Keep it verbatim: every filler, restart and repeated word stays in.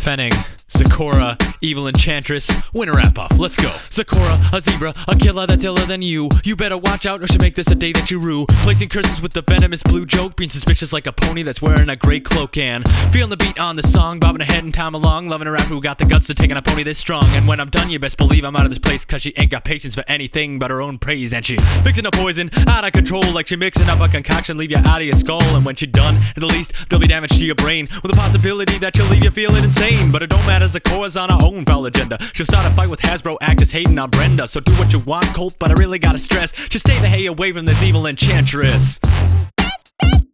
Fenning, Zecora, evil enchantress, winter wrap-off, let's go. Zecora, a zebra, a killer that's iller than you. You better watch out or she'll make this a day that you rue. Placing curses with the venomous blue joke, being suspicious like a pony that's wearing a gray cloak. And feeling the beat on the song, bobbing her head and time along, loving a rapper who got the guts to take on a pony this strong. And when I'm done, you best believe I'm out of this place, cause she ain't got patience for anything but her own praise. And she fixing a poison out of control, like she mixing up a concoction, leave you out of your skull. And when she done, at the least, there'll be damage to your brain, with the possibility that she'll leave you feeling insane. But it don't matter, Zecora's on her own foul agenda. She'll start a fight with Hasbro actors hating on Brenda. So do what you want, Colt, but I really gotta stress, just stay the hay away from this evil enchantress. Bitch, bitch,